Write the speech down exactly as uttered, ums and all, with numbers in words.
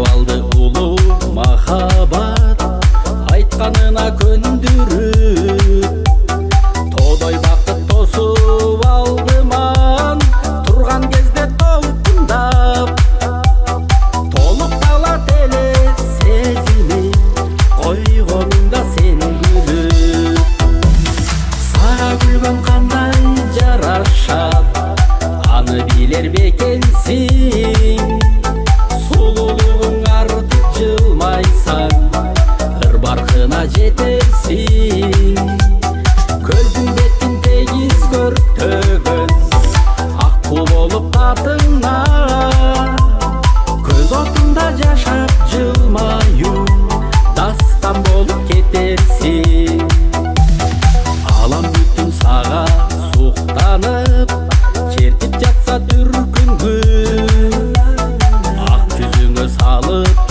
жаулап алды улуу махаббат, айтканына көндүрүп. Тодой бакыт тосуп алдыман, турган кезде толкундап. Толуп калат эле сезими, койгонуңда сен күлүп. Сага күлгөн кандай жарашат, аны билер бекенсиң. Сулуулугуң артып жылмайсаң, ыр баркына жетерсиң. Көздүң бетин тегиз көртөгөн, ак кул болуп катыңа. Көз отунда жашап жылмаюң, дастан болуп кетерсиң. Алам бүтүн сага суктанып, чертип жатса дүркүнгү, ак жүзүңө салып